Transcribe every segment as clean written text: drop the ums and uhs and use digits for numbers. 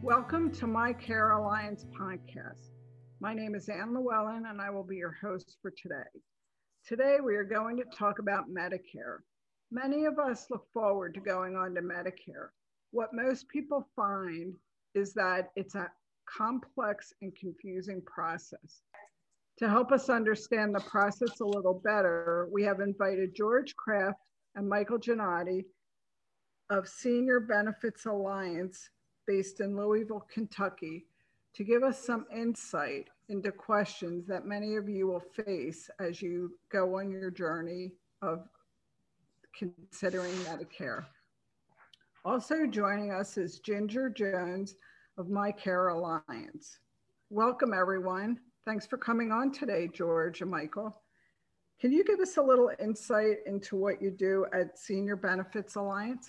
Welcome to My Care Alliance podcast. My name is Ann Llewellyn and I will be your host for today. Today we are going to talk about Medicare. Many of us look forward to going on to Medicare. What most people find is that it's a complex and confusing process. To help us understand the process a little better, we have invited George Kraft and Michael Giannotti of Senior Benefits Alliance based in Louisville, Kentucky, to give us some insight into questions that many of you will face as you go on your journey of considering Medicare. Also joining us is Ginger Jones of My Care Alliance. Welcome, everyone. Thanks for coming on today, George and Michael. Can you give us a little insight into what you do at Senior Benefits Alliance?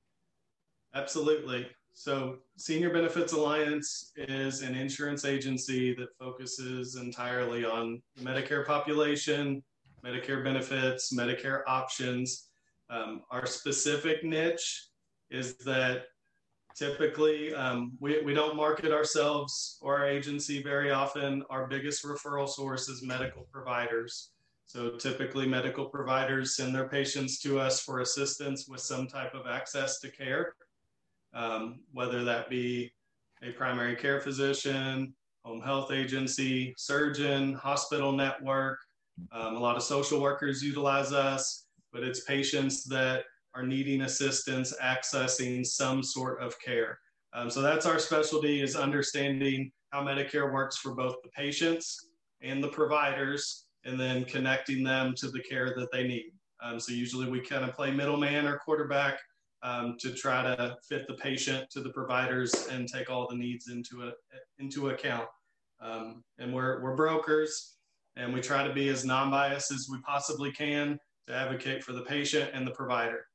Absolutely. So Senior Benefits Alliance is an insurance agency that focuses entirely on the Medicare population, Medicare benefits, Medicare options. Our specific niche is that typically we don't market ourselves or our agency very often. Our biggest referral source is medical providers. So typically medical providers send their patients to us for assistance with some type of access to care. Whether that be a primary care physician, home health agency, surgeon, hospital network. A lot of social workers utilize us, but it's patients that are needing assistance accessing some sort of care. So that's our specialty, is understanding how Medicare works for both the patients and the providers, and then connecting them to the care that they need. So usually we kind of play middleman or quarterback to try to fit the patient to the providers and take all the needs into account. And we're brokers, and we try to be as non-biased as we possibly can to advocate for the patient and the provider.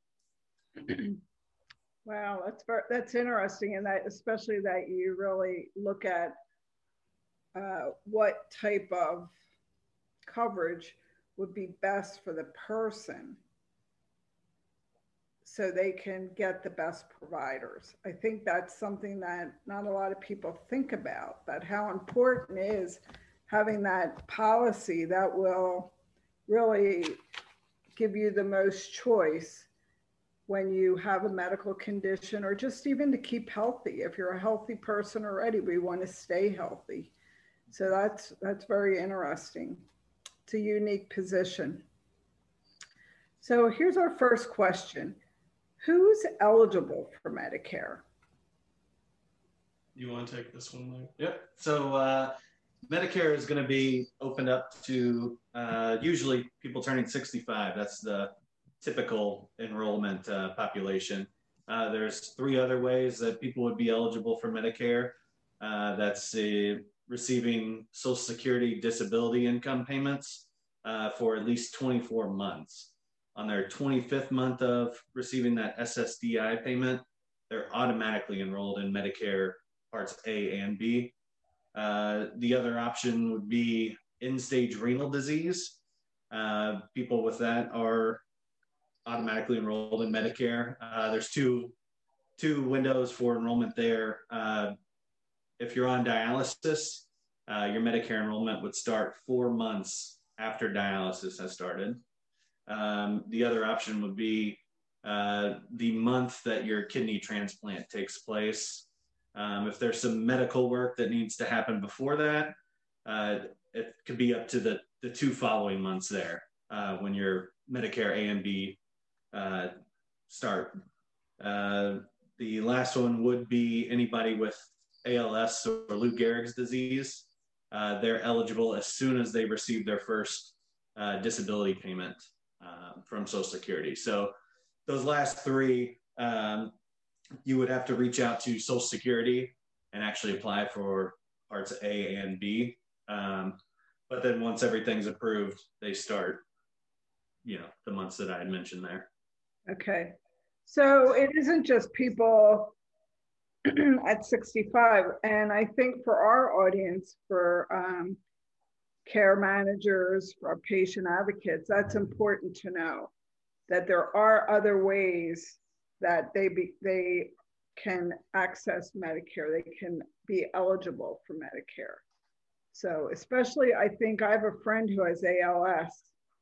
Wow, that's interesting, and that especially that you really look at what type of coverage would be best for the person, so they can get the best providers. I think that's something that not a lot of people think about, that how important is having that policy that will really give you the most choice when you have a medical condition, or just even to keep healthy. If you're a healthy person already, we want to stay healthy. So that's very interesting. It's a unique position. So here's our first question. Who's eligible for Medicare? You want to take this one, Mike? Yep. So Medicare is going to be opened up to usually people turning 65. That's the typical enrollment population. There's three other ways that people would be eligible for Medicare. That's receiving Social Security disability income payments for at least 24 months. On their 25th month of receiving that SSDI payment, they're automatically enrolled in Medicare Parts A and B. The other option would be end-stage renal disease. People with that are automatically enrolled in Medicare. There's two windows for enrollment there. If you're on dialysis, your Medicare enrollment would start 4 months after dialysis has started. The other option would be the month that your kidney transplant takes place. If there's some medical work that needs to happen before that, it could be up to the 2 following months there when your Medicare A and B start. The last one would be anybody with ALS or Lou Gehrig's disease. They're eligible as soon as they receive their first disability payment from Social Security. So those last 3, you would have to reach out to Social Security and actually apply for Parts A and B. But then once everything's approved, they start, the months that I had mentioned there. Okay. So it isn't just people at 65. And I think for our audience, for care managers, for patient advocates, that's important to know that there are other ways that they can access Medicare. They can be eligible for Medicare. So especially, I think I have a friend who has ALS,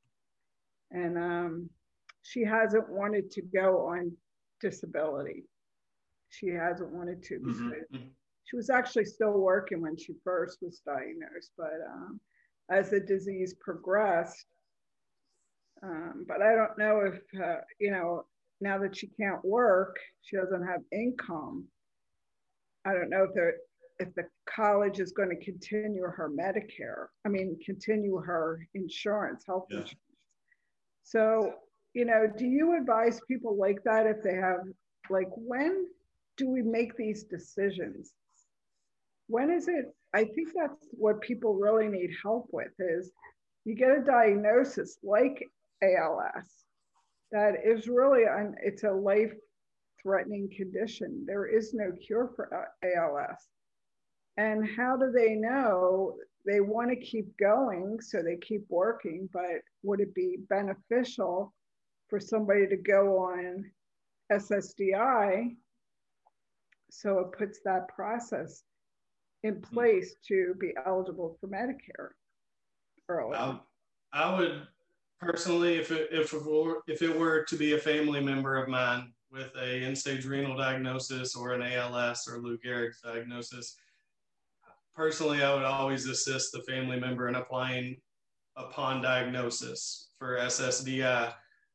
and she hasn't wanted to go on disability. She hasn't wanted to because she was actually still working when she first was diagnosed, but as the disease progressed, but I don't know if, now that she can't work, she doesn't have income. I don't know if the college is going to continue her continue her insurance, health insurance. So, do you advise people like that if they have, when do we make these decisions? When is it? I think that's what people really need help with is you get a diagnosis like ALS that is really, it's a life-threatening condition. There is no cure for ALS. And how do they know? They want to keep going, so they keep working, but would it be beneficial for somebody to go on SSDI so it puts that process in place to be eligible for Medicare early? I would personally, if it were to be a family member of mine with a end-stage renal diagnosis or an ALS or Lou Gehrig's diagnosis, personally, I would always assist the family member in applying upon diagnosis for SSDI.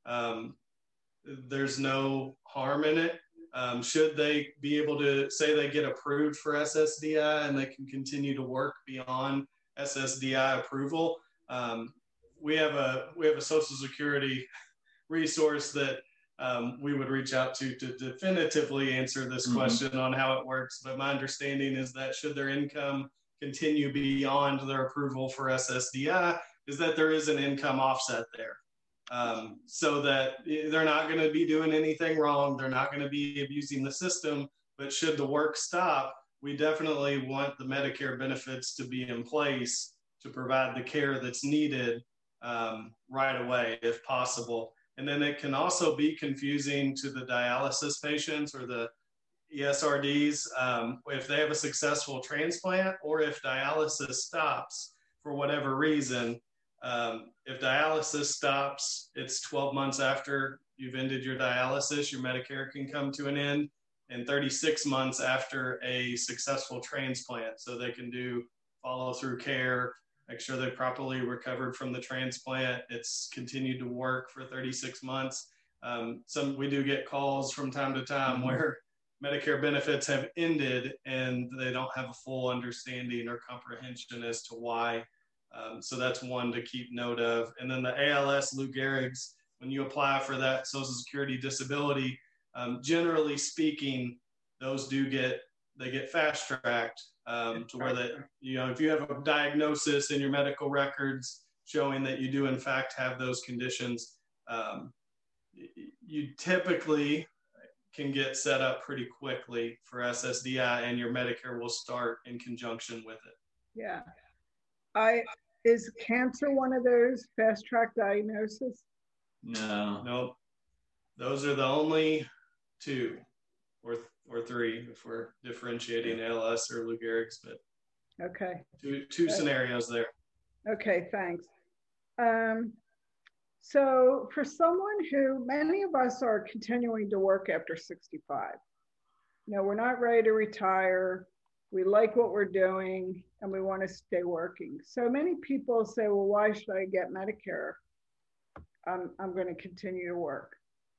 There's no harm in it. Should they be able to say they get approved for SSDI and they can continue to work beyond SSDI approval? We have a Social Security resource that we would reach out to definitively answer this question on how it works. But my understanding is that should their income continue beyond their approval for SSDI, is that there is an income offset there. So that they're not going to be doing anything wrong. They're not going to be abusing the system. But should the work stop, we definitely want the Medicare benefits to be in place to provide the care that's needed right away, if possible. And then it can also be confusing to the dialysis patients or the ESRDs if they have a successful transplant or if dialysis stops for whatever reason. If dialysis stops, it's 12 months after you've ended your dialysis, your Medicare can come to an end, and 36 months after a successful transplant. So they can do follow-through care, make sure they properly recovered from the transplant. It's continued to work for 36 months. We do get calls from time to time where Medicare benefits have ended and they don't have a full understanding or comprehension as to why. So that's one to keep note of. And then the ALS, Lou Gehrig's, when you apply for that Social Security disability, generally speaking, those get fast-tracked to where that, if you have a diagnosis in your medical records showing that you do in fact have those conditions, you typically can get set up pretty quickly for SSDI and your Medicare will start in conjunction with it. Yeah. Is cancer one of those fast-track diagnoses? No. Those are the only two or three if we're differentiating ALS or Lou Gehrig's, but okay. Two scenarios there. Okay, thanks. So for someone who, many of us are continuing to work after 65, we're not ready to retire. We like what we're doing and we want to stay working. So many people say, well, why should I get Medicare? I'm going to continue to work.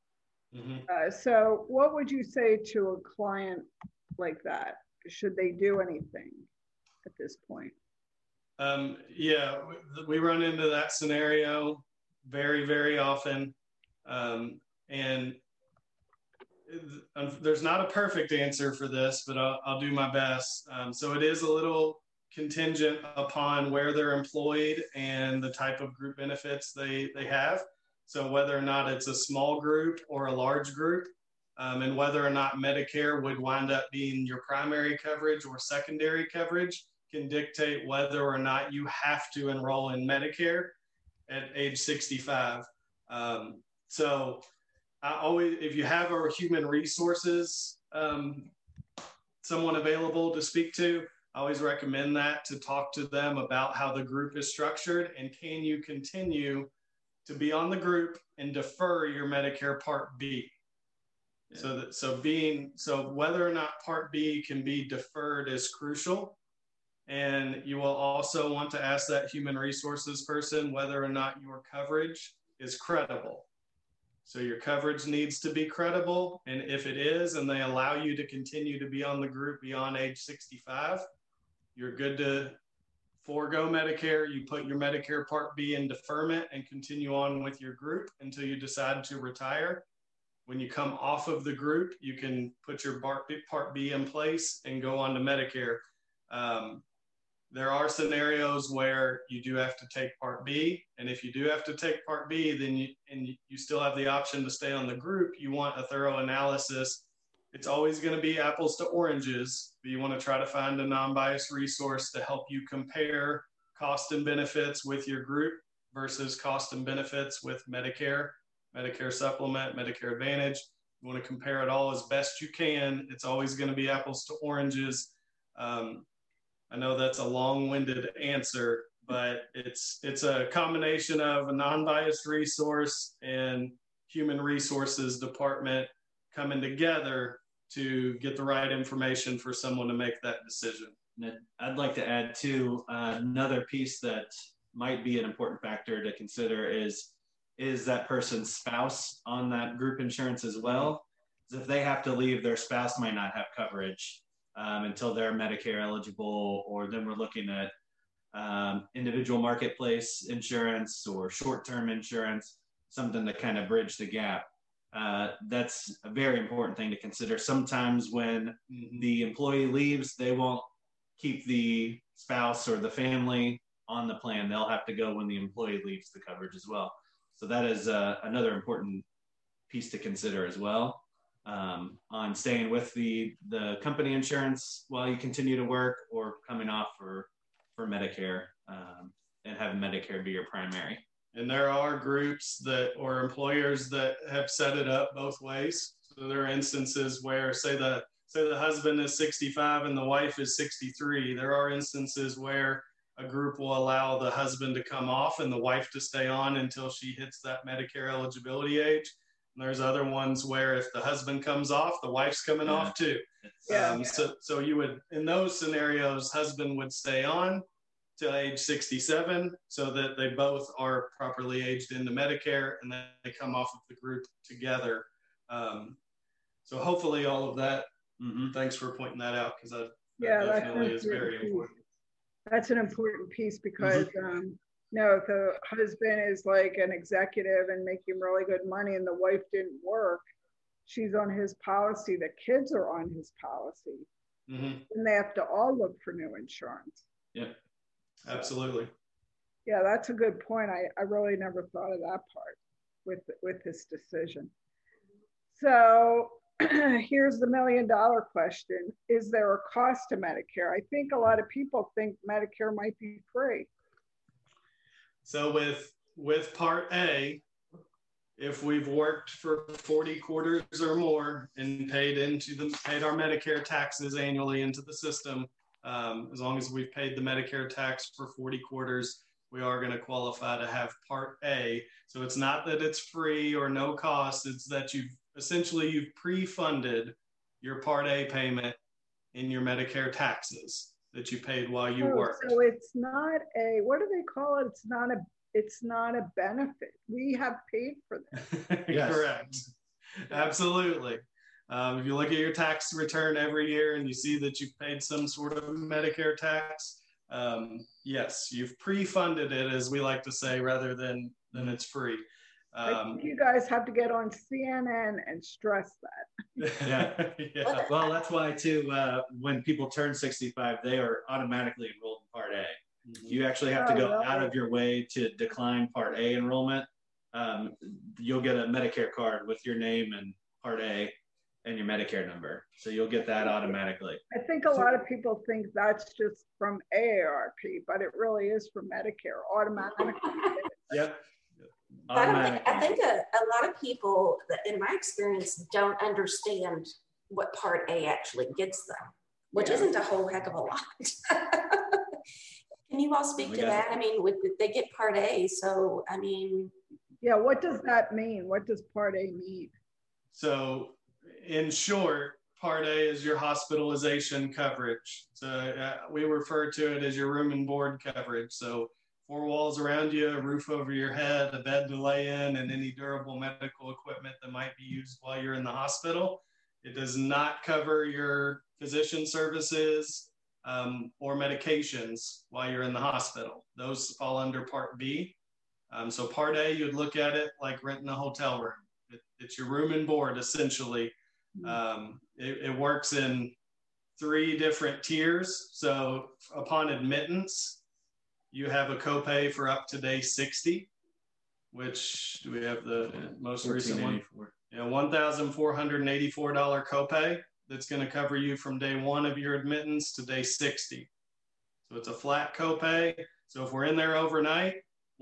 So what would you say to a client like that? Should they do anything at this point? Yeah, we run into that scenario very, very often. And there's not a perfect answer for this, but I'll do my best. So it is a little contingent upon where they're employed and the type of group benefits they have. So whether or not it's a small group or a large group, and whether or not Medicare would wind up being your primary coverage or secondary coverage can dictate whether or not you have to enroll in Medicare at age 65. So if you have a human resources someone available to speak to, I always recommend that, to talk to them about how the group is structured and can you continue to be on the group and defer your Medicare Part B. Yeah. So whether or not Part B can be deferred is crucial. And you will also want to ask that human resources person whether or not your coverage is credible. So your coverage needs to be credible. And if it is, and they allow you to continue to be on the group beyond age 65, you're good to forego Medicare. You put your Medicare Part B in deferment and continue on with your group until you decide to retire. When you come off of the group, you can put your Part B in place and go on to Medicare. There are scenarios where you do have to take Part B. And if you do have to take Part B, then you still have the option to stay on the group. You want a thorough analysis. It's always going to be apples to oranges, but you want to try to find a non-biased resource to help you compare cost and benefits with your group versus cost and benefits with Medicare, Medicare Supplement, Medicare Advantage. You want to compare it all as best you can. It's always going to be apples to oranges. I know that's a long-winded answer, but it's a combination of a non-biased resource and human resources department coming together to get the right information for someone to make that decision. I'd like to add too, another piece that might be an important factor to consider is that person's spouse on that group insurance as well. Because if they have to leave, their spouse might not have coverage until they're Medicare eligible, or then we're looking at individual marketplace insurance or short-term insurance, something to kind of bridge the gap. That's a very important thing to consider. Sometimes when the employee leaves, they won't keep the spouse or the family on the plan. They'll have to go when the employee leaves the coverage as well. So that is another important piece to consider as well. On staying with the company insurance while you continue to work, or coming off for Medicare and having Medicare be your primary. And there are groups or employers that have set it up both ways. So there are instances where say the husband is 65 and the wife is 63. There are instances where a group will allow the husband to come off and the wife to stay on until she hits that Medicare eligibility age. And there's other ones where if the husband comes off, the wife's coming off too. So you would, in those scenarios, husband would stay on to age 67 so that they both are properly aged into Medicare, and then they come off of the group together. So hopefully all of that, thanks for pointing that out, because that definitely is very important. That's an important piece because if the husband is like an executive and making really good money and the wife didn't work, she's on his policy, the kids are on his policy, and they have to all look for new insurance. Yeah, absolutely. Yeah, that's a good point. I really never thought of that part with this decision. So here's the $1 million question. Is there a cost to Medicare? I think a lot of people think Medicare might be free. So with Part A, if we've worked for 40 quarters or more and paid our Medicare taxes annually into the system, as long as we've paid the Medicare tax for 40 quarters, we are going to qualify to have Part A. So it's not that it's free or no cost, it's that you've pre-funded your Part A payment in your Medicare taxes that you paid while you worked. So it's not what do they call it? It's not a benefit. We have paid for that. Correct. Absolutely. If you look at your tax return every year and you see that you've paid some sort of Medicare tax, yes, you've pre-funded it, as we like to say, rather than it's free. I think you guys have to get on CNN and stress that. Yeah. Well, that's why too, when people turn 65, they are automatically enrolled in Part A. You actually have to go out of your way to decline Part A enrollment. You'll get a Medicare card with your name and Part A and your Medicare number. So you'll get that automatically. I think a lot of people think that's just from AARP, but it really is for Medicare automatically. Yep. I think a lot of people, in my experience, don't understand what Part A actually gets them, which isn't a whole heck of a lot. Can you all speak to that? I mean, they get Part A, so I mean. Yeah, what does that mean? What does Part A mean? So in short, Part A is your hospitalization coverage. So we refer to it as your room and board coverage. So 4 walls around you, a roof over your head, a bed to lay in, and any durable medical equipment that might be used while you're in the hospital. It does not cover your physician services or medications while you're in the hospital. Those fall under Part B. So Part A, you'd look at it like renting a hotel room. It's your room and board, essentially. It works in 3 different tiers. So upon admittance, you have a copay for up to day 60, which do we have the most recent one? Yeah, $1,484 copay that's going to cover you from day 1 of your admittance to day 60. So it's a flat copay. So if we're in there overnight,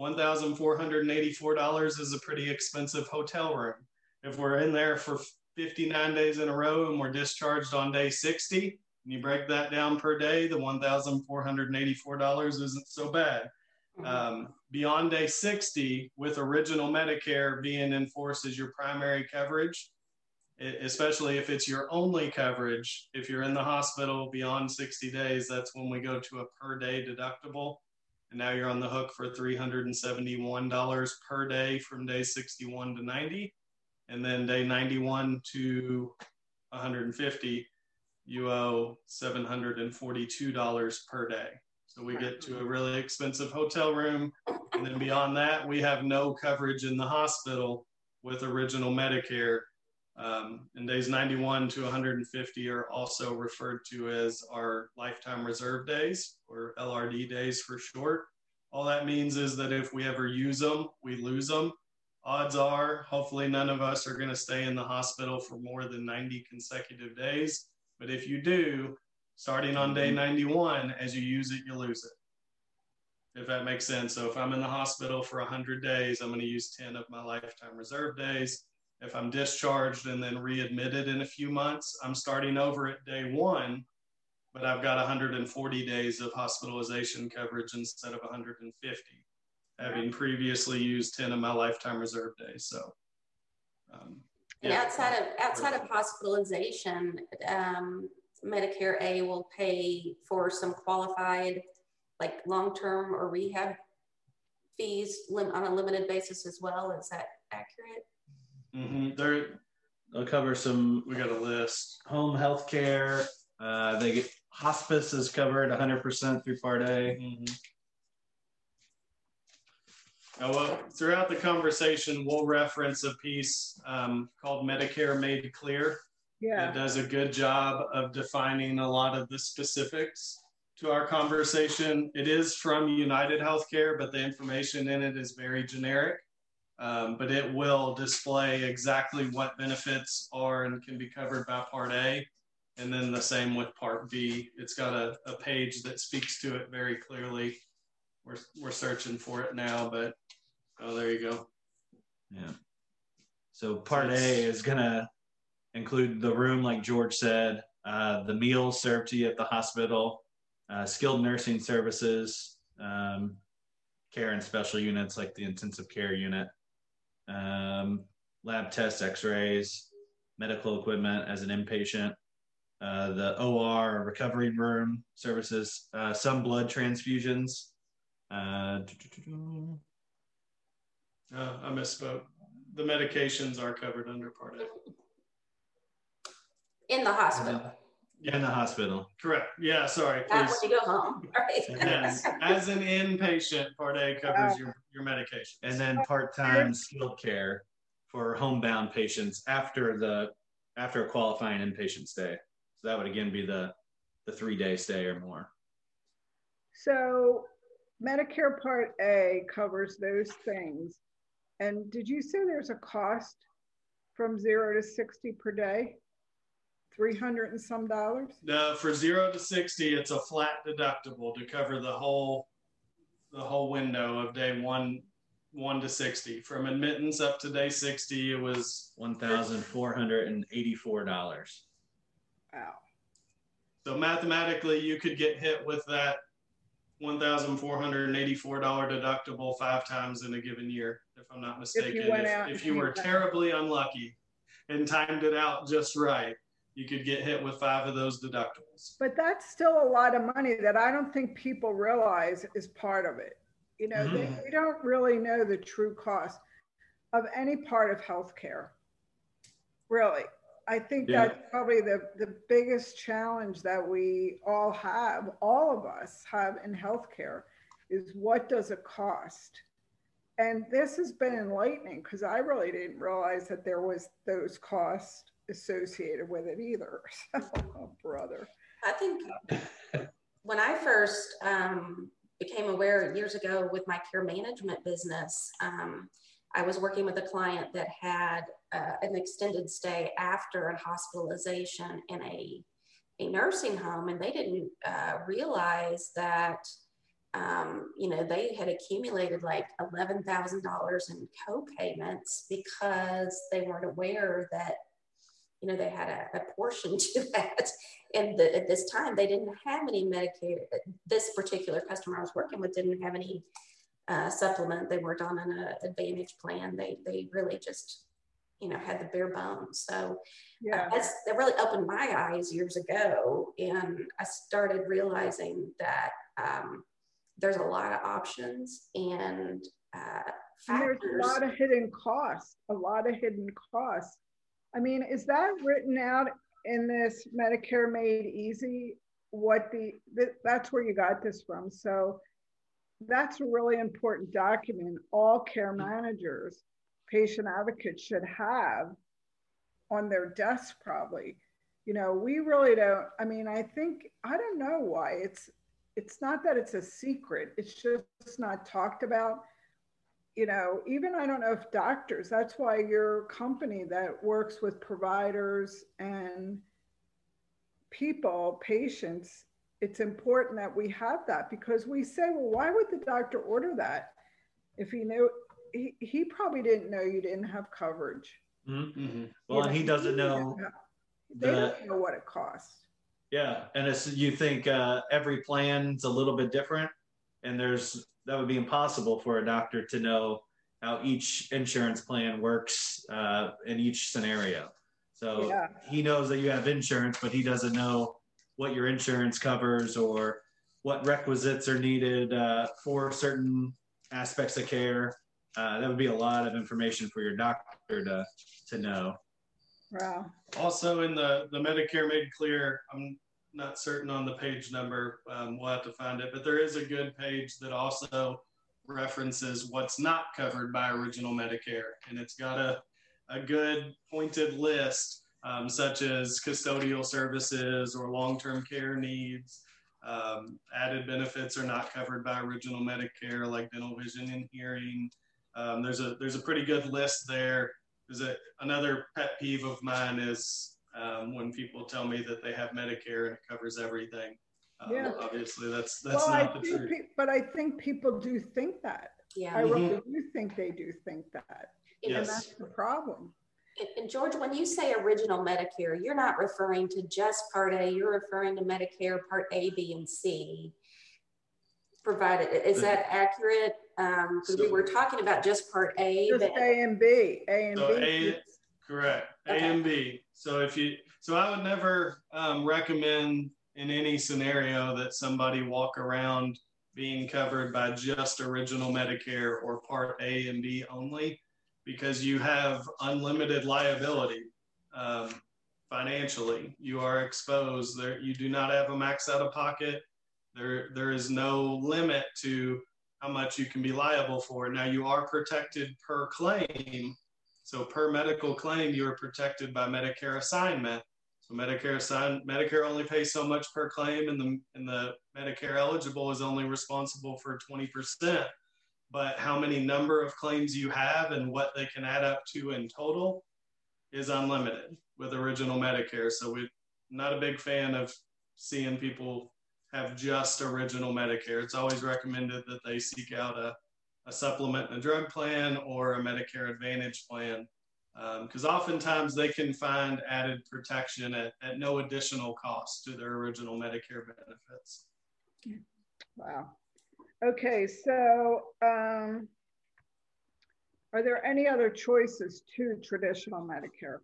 $1,484 is a pretty expensive hotel room. If we're in there for 59 days in a row and we're discharged on day 60, and you break that down per day, the $1,484 isn't so bad. Beyond day 60, with original Medicare being in force as your primary coverage, especially if it's your only coverage, if you're in the hospital beyond 60 days, that's when we go to a per day deductible. And now you're on the hook for $371 per day from day 61 to 90. And then day 91 to 150, you owe $742 per day. So we get to a really expensive hotel room. And then beyond that, we have no coverage in the hospital with original Medicare. And days 91 to 150 are also referred to as our lifetime reserve days, or LRD days for short. All that means is that if we ever use them, we lose them. Odds are, hopefully none of us are going to stay in the hospital for more than 90 consecutive days. But if you do, starting on day 91, as you use it, you lose it. If that makes sense. So if I'm in the hospital for 100 days, I'm going to use 10 of my lifetime reserve days. If I'm discharged and then readmitted in a few months, I'm starting over at day 1, but I've got 140 days of hospitalization coverage instead of 150, having previously used 10 of my lifetime reserve days. So, and outside of hospitalization, Medicare A will pay for some qualified, like long-term or rehab fees on a limited basis as well. Is that accurate? They'll cover some. We got a list. Home health care. They get hospice is covered 100% through Part A. Well, throughout the conversation, we'll reference a piece called Medicare Made Clear. Yeah. It does a good job of defining a lot of the specifics to our conversation. It is from United Healthcare, but the information in it is very generic. But it will display exactly what benefits are and can be covered by Part A. And then the same with Part B. It's got a page that speaks to it very clearly. We're searching for it now, but there you go. Yeah. So Part A is going to include the room, like George said, the meals served to you at the hospital, skilled nursing services, care and special units like the intensive care unit, lab tests, x-rays, medical equipment as an inpatient, the OR recovery room services, some blood transfusions. I misspoke. The medications are covered under Part A. In the hospital. In the hospital. Correct. Yeah, sorry. Not when you go home. Right. Yes. As an inpatient, Part A covers your medication. And then part-time skilled care for homebound patients after a qualifying inpatient stay. So that would again be the 3-day stay or more. So Medicare Part A covers those things. And did you say there's a cost from 0 to 60 per day? $300 and some dollars? No, for 0 to 60, it's a flat deductible to cover the whole window of day 1 to 60. From admittance up to day 60, it was $1,484. Wow. So mathematically, you could get hit with that $1,484 deductible 5 times in a given year, if I'm not mistaken. If you were terribly unlucky and timed it out just right, you could get hit with 5 of those deductibles. But that's still a lot of money that I don't think people realize is part of it. You know, they don't really know the true cost of any part of healthcare. Really. I think that's probably the biggest challenge that we all of us have in healthcare, is what does it cost? And this has been enlightening, because I really didn't realize that there was those costs associated with it either. Oh, brother. I think when I first became aware years ago with my care management business, I was working with a client that had an extended stay after a hospitalization in a nursing home, and they didn't realize that they had accumulated like $11,000 in co-payments because they weren't aware that they had a portion to that. And at this time, they didn't have any Medicare. This particular customer I was working with didn't have any supplement. They weren't on an Advantage plan. They really just, had the bare bones. So that really opened my eyes years ago. And I started realizing that there's a lot of options and factors. There's a lot of hidden costs, I mean, is that written out in this Medicare Made Easy? That's where you got this from. So that's a really important document all care managers, patient advocates should have on their desk probably. We really don't, I don't know why. It's not that it's a secret, it's just not talked about. Even I don't know if doctors, that's why your company that works with providers and patients, it's important that we have that, because we say, well, why would the doctor order that if he knew? He probably didn't know you didn't have coverage. Mm-hmm. Well, and he doesn't know. They don't know what it costs. Yeah, and you think every plan's a little bit different, and that would be impossible for a doctor to know how each insurance plan works in each scenario. So he knows that you have insurance, but he doesn't know what your insurance covers or what requisites are needed for certain aspects of care. That would be a lot of information for your doctor to know. Wow. Also in the Medicare Made Clear, I'm not certain on the page number, we'll have to find it, but there is a good page that also references what's not covered by Original Medicare. And it's got a good pointed list, such as custodial services or long-term care needs. Added benefits are not covered by Original Medicare, like dental, vision, and hearing. There's a pretty good list there. Another pet peeve of mine is when people tell me that they have Medicare and it covers everything. Obviously, that's not the truth. But I think people do think that. Yeah, I really do think they do think that. Yes. And that's the problem. And George, when you say Original Medicare, you're not referring to just Part A. You're referring to Medicare Part A, B, and C. Provided, is that accurate? Because we were talking about just Part A. Just A and B. Correct. Okay. A and B. So I would never recommend in any scenario that somebody walk around being covered by just Original Medicare or Part A and B only, because you have unlimited liability financially. You are exposed. You do not have a max out of pocket. There is no limit to how much you can be liable for. Now, you are protected per claim. So per medical claim, you are protected by Medicare assignment. So Medicare only pays so much per claim, and the Medicare eligible is only responsible for 20%. But how many number of claims you have and what they can add up to in total is unlimited with Original Medicare. So we're not a big fan of seeing people have just Original Medicare. It's always recommended that they seek out a supplement and a drug plan or a Medicare Advantage plan because oftentimes they can find added protection at no additional cost to their original Medicare benefits. Wow. Okay, so are there any other choices to traditional Medicare?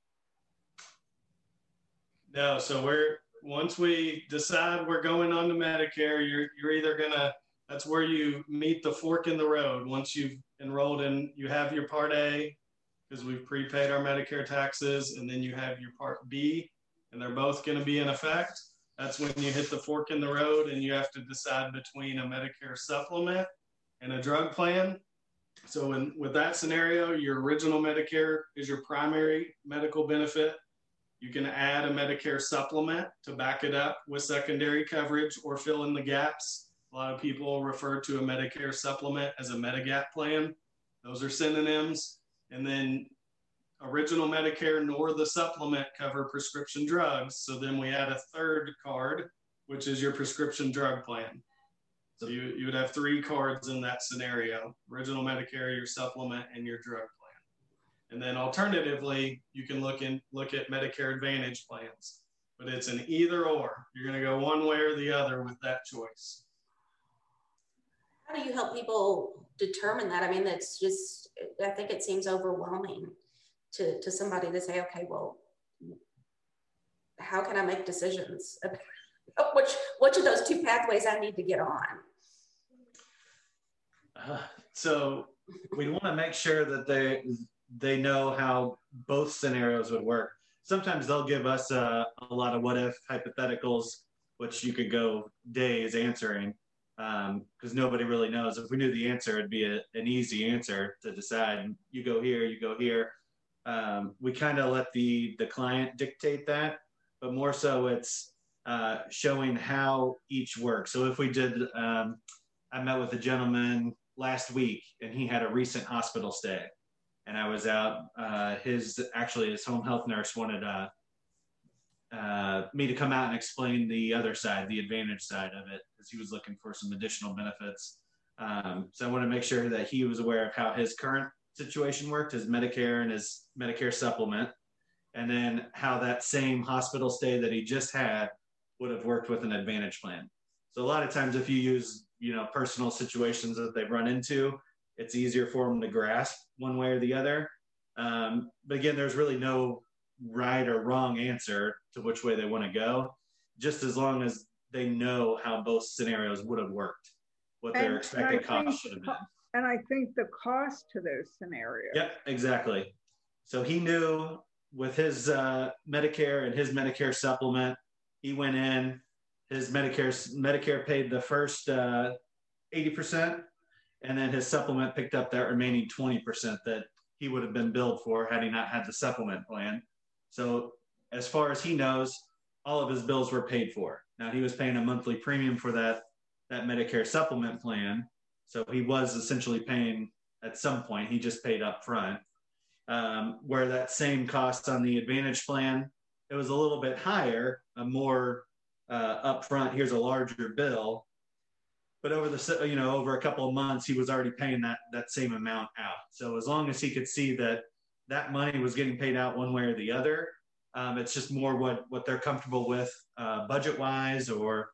No, so once we decide we're going on to Medicare, you're either gonna, that's where you meet the fork in the road. Once you've enrolled in, you have your Part A, because we've prepaid our Medicare taxes, and then you have your Part B, and they're both gonna be in effect. That's when you hit the fork in the road and you have to decide between a Medicare supplement and a drug plan. So with that scenario, your original Medicare is your primary medical benefit. You can add a Medicare supplement to back it up with secondary coverage or fill in the gaps. A lot of people refer to a Medicare supplement as a Medigap plan. Those are synonyms. And then original Medicare nor the supplement cover prescription drugs. So then we add a third card, which is your prescription drug plan. So you would have 3 cards in that scenario: original Medicare, your supplement, and your drug plan. And then alternatively, you can look at Medicare Advantage plans, but it's an either or. You're going to go one way or the other with that choice. How do you help people determine that? I mean, that's just, I think it seems overwhelming to somebody to say, okay, well, how can I make decisions about which of those 2 pathways I need to get on? So we want to make sure that they know how both scenarios would work. Sometimes they'll give us a lot of what if hypotheticals, which you could go days answering, because nobody really knows. If we knew the answer, it'd be an easy answer to decide. You go here, you go here. We kind of let the client dictate that, but more so it's showing how each works. So if we did, I met with a gentleman last week and he had a recent hospital stay, and I was out, his home health nurse wanted me to come out and explain the other side, the Advantage side of it, because he was looking for some additional benefits. So I want to make sure that he was aware of how his current situation worked, his Medicare and his Medicare supplement, and then how that same hospital stay that he just had would have worked with an Advantage plan. So a lot of times if you use, personal situations that they've run into, it's easier for them to grasp one way or the other. But again, there's really no right or wrong answer to which way they want to go, just as long as they know how both scenarios would have worked, what their expected cost should have been. And I think the cost to those scenarios. Yep, exactly. So he knew with his Medicare and his Medicare supplement, he went in, his Medicare paid the first 80%, and then his supplement picked up that remaining 20% that he would have been billed for had he not had the supplement plan. So as far as he knows, all of his bills were paid for. Now he was paying a monthly premium for that Medicare supplement plan. So he was essentially paying at some point, he just paid up front. Where that same cost on the Advantage plan, it was a little bit higher, a more upfront, here's a larger bill. But over over a couple of months, he was already paying that same amount out. So as long as he could see that money was getting paid out one way or the other, it's just more what they're comfortable with budget-wise, or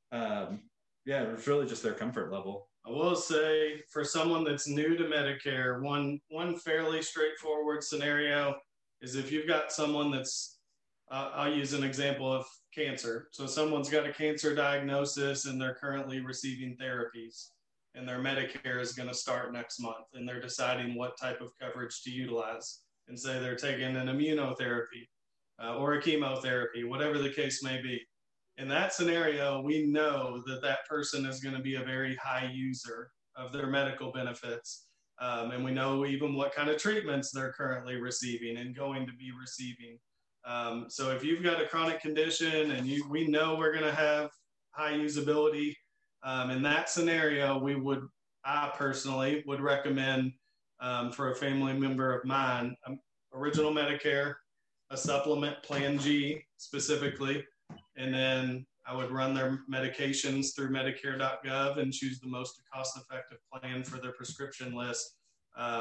it's really just their comfort level. I will say, for someone that's new to Medicare, one fairly straightforward scenario is if you've got someone that's, I'll use an example of cancer. So someone's got a cancer diagnosis and they're currently receiving therapies, and their Medicare is going to start next month, and they're deciding what type of coverage to utilize, and say they're taking an immunotherapy or a chemotherapy, whatever the case may be. In that scenario, we know that person is going to be a very high user of their medical benefits. And we know even what kind of treatments they're currently receiving and going to be receiving. So if you've got a chronic condition and we know we're going to have high usability, in that scenario, I personally would recommend for a family member of mine, original Medicare, a supplement Plan G specifically, and then I would run their medications through Medicare.gov and choose the most cost-effective plan for their prescription list.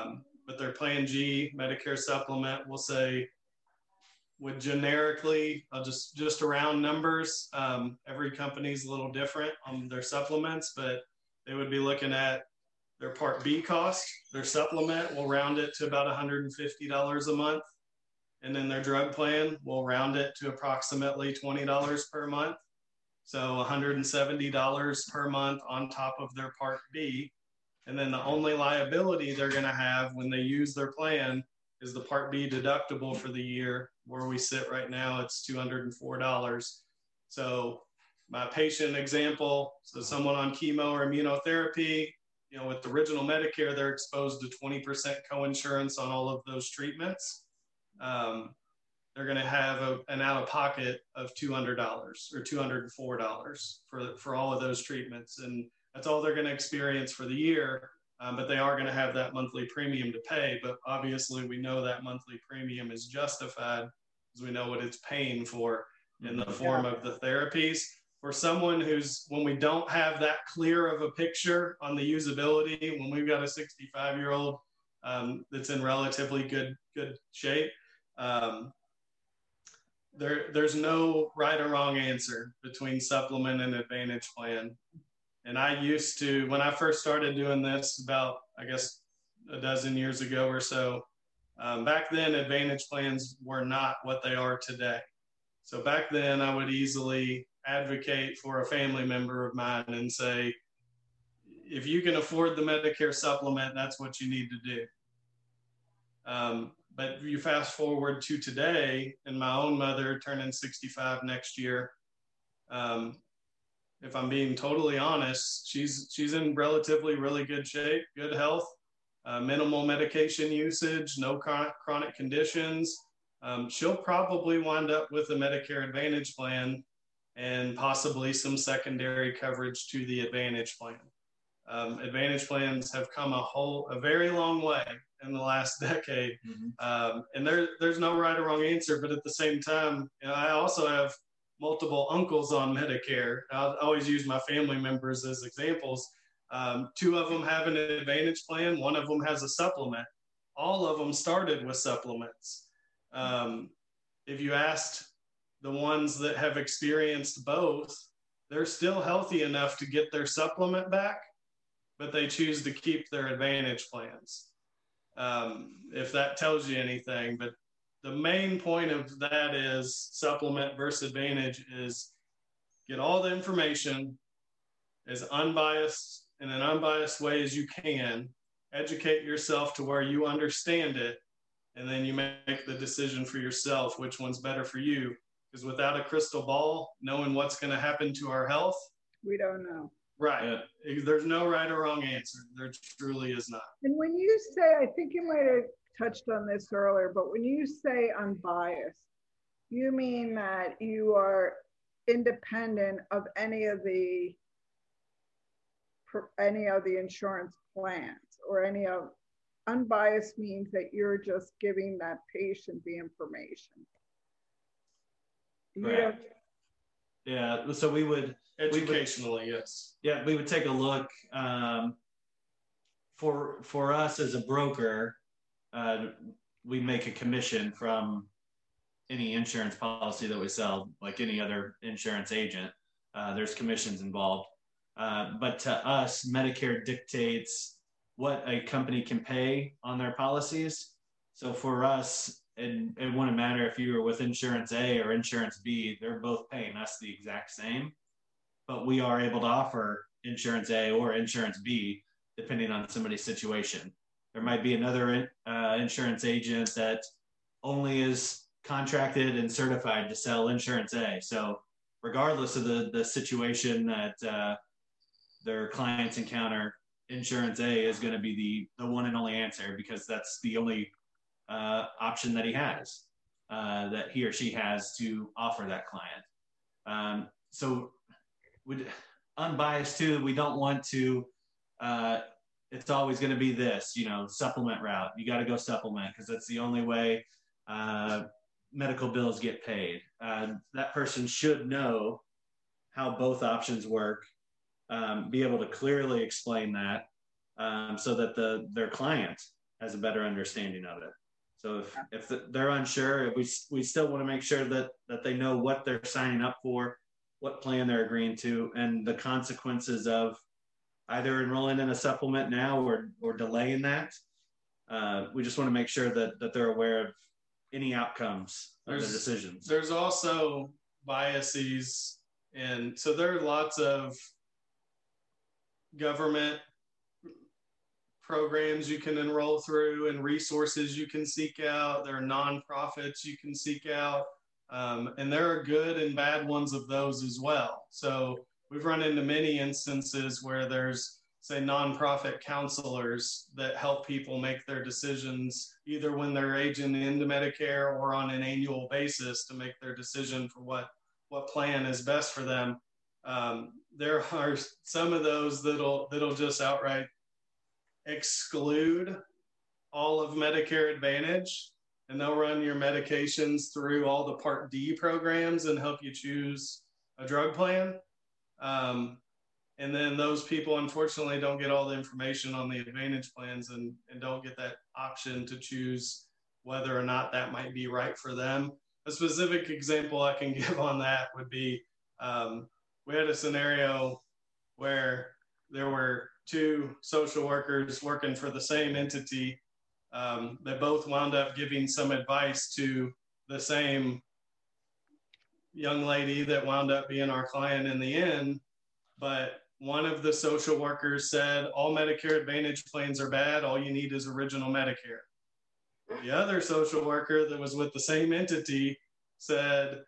but their Plan G Medicare supplement will say, would generically, just around numbers, every company's a little different on their supplements, but they would be looking at their Part B cost. Their supplement will round it to about $150 a month. And then their drug plan will round it to approximately $20 per month. So $170 per month on top of their Part B. And then the only liability they're going to have when they use their plan is the Part B deductible for the year. Where we sit right now, it's $204. So my patient example, so someone on chemo or immunotherapy, with the original Medicare, they're exposed to 20% coinsurance on all of those treatments. They're going to have an out-of-pocket of $200 or $204 for all of those treatments. And that's all they're going to experience for the year. But they are going to have that monthly premium to pay. But obviously, we know that monthly premium is justified because we know what it's paying for in the form of the therapies. For someone when we don't have that clear of a picture on the usability, when we've got a 65-year-old that's in relatively good shape, there's no right or wrong answer between supplement and Advantage plan. And I used to, when I first started doing this about, I guess, a dozen years ago or so, back then Advantage plans were not what they are today. So back then I would easily advocate for a family member of mine and say, if you can afford the Medicare supplement, that's what you need to do. But you fast forward to today, and my own mother turning 65 next year. If I'm being totally honest, she's in relatively really good shape, good health, minimal medication usage, no chronic conditions. She'll probably wind up with a Medicare Advantage plan and possibly some secondary coverage to the Advantage plan. Advantage plans have come a very long way in the last decade. And there's no right or wrong answer, but at the same time, I also have multiple uncles on Medicare. I always use my family members as examples. Two of them have an Advantage plan. One of them has a supplement. All of them started with supplements. If you asked the ones that have experienced both, they're still healthy enough to get their supplement back, but they choose to keep their Advantage plans. If that tells you anything, but the main point of that is supplement versus Advantage is get all the information as unbiased, in an unbiased way as you can, educate yourself to where you understand it, and then you make the decision for yourself, which one's better for you. Because without a crystal ball, knowing what's going to happen to our health, we don't know. Right. There's no right or wrong answer. There truly is not. And when you say, I think you might have touched on this earlier, but when you say unbiased, you mean that you are independent of any of the insurance plans, or unbiased means that you're just giving that patient the information. Right. Yeah. So we would educationally, yes. Yeah, we would take a look. For us as a broker, we make a commission from any insurance policy that we sell, like any other insurance agent. There's commissions involved. But to us, Medicare dictates what a company can pay on their policies. So for us, it wouldn't matter if you were with Insurance A or Insurance B, they're both paying us the exact same. But we are able to offer Insurance A or Insurance B, depending on somebody's situation. There might be another insurance agent that only is contracted and certified to sell Insurance A. So regardless of the situation that their clients encounter, Insurance A is going to be the one and only answer, because that's the only option that he has, that he or she has to offer that client. So unbiased too, we don't want to, it's always going to be this, supplement route. You got to go supplement because that's the only way medical bills get paid. That person should know how both options work, be able to clearly explain that, so that their client has a better understanding of it. So if they're unsure, we still want to make sure that they know what they're signing up for, what plan they're agreeing to, and the consequences of either enrolling in a supplement now or delaying that. We just want to make sure that they're aware of any outcomes of the decisions. There's also biases, and so there are lots of government programs you can enroll through and resources you can seek out. There are nonprofits you can seek out, and there are good and bad ones of those as well. So we've run into many instances where there's, say, nonprofit counselors that help people make their decisions either when they're aging into Medicare or on an annual basis to make their decision for what plan is best for them. There are some of those that'll just outright exclude all of Medicare Advantage, and they'll run your medications through all the Part D programs and help you choose a drug plan. And then those people, unfortunately, don't get all the information on the Advantage plans and don't get that option to choose whether or not that might be right for them. A specific example I can give on that would be, we had a scenario where there were two social workers working for the same entity that both wound up giving some advice to the same young lady that wound up being our client in the end. But one of the social workers said, all Medicare Advantage plans are bad. All you need is original Medicare. The other social worker that was with the same entity said,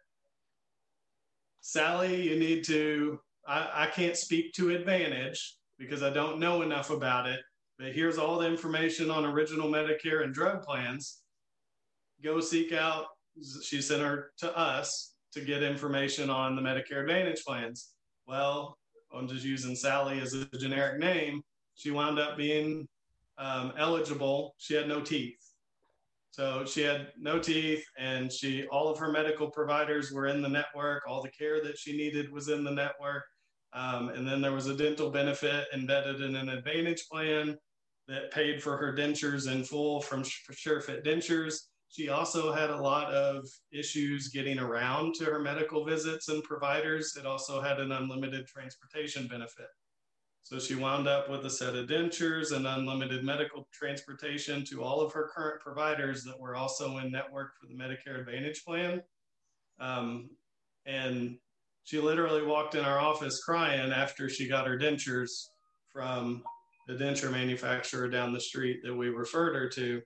Sally, you need to, I can't speak to Advantage because I don't know enough about it, but here's all the information on original Medicare and drug plans. Go seek out, she sent her to us to get information on the Medicare Advantage plans. Well, I'm just using Sally as a generic name. She wound up being eligible. She had no teeth. So she had no teeth, and all of her medical providers were in the network. All the care that she needed was in the network. And then there was a dental benefit embedded in an Advantage plan that paid for her dentures in full from SureFit Dentures. She also had a lot of issues getting around to her medical visits and providers. It also had an unlimited transportation benefit. So she wound up with a set of dentures and unlimited medical transportation to all of her current providers that were also in network for the Medicare Advantage plan. And she literally walked in our office crying after she got her dentures from the denture manufacturer down the street that we referred her to.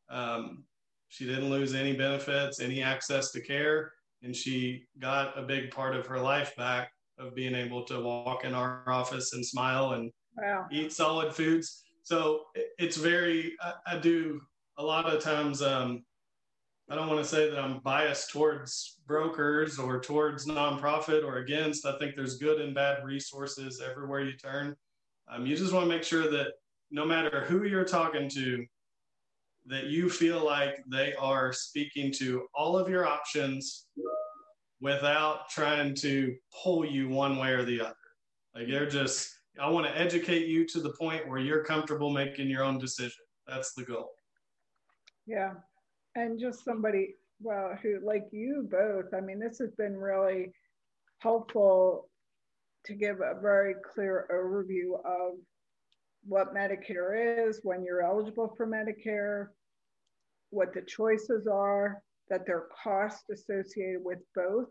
She didn't lose any benefits, any access to care, and she got a big part of her life back of being able to walk in our office and smile and eat solid foods. So it's I do a lot of times, I don't want to say that I'm biased towards brokers or towards nonprofit or against. I think there's good and bad resources everywhere you turn. You just want to make sure that no matter who you're talking to, that you feel like they are speaking to all of your options without trying to pull you one way or the other. Like I want to educate you to the point where you're comfortable making your own decision. That's the goal. Yeah. And just somebody, who, like you both, I mean, this has been really helpful to give a very clear overview of what Medicare is, when you're eligible for Medicare, what the choices are, that there are costs associated with both.